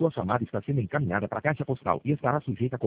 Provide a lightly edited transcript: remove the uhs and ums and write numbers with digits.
Sua chamada está sendo encaminhada para a caixa postal e estará sujeita a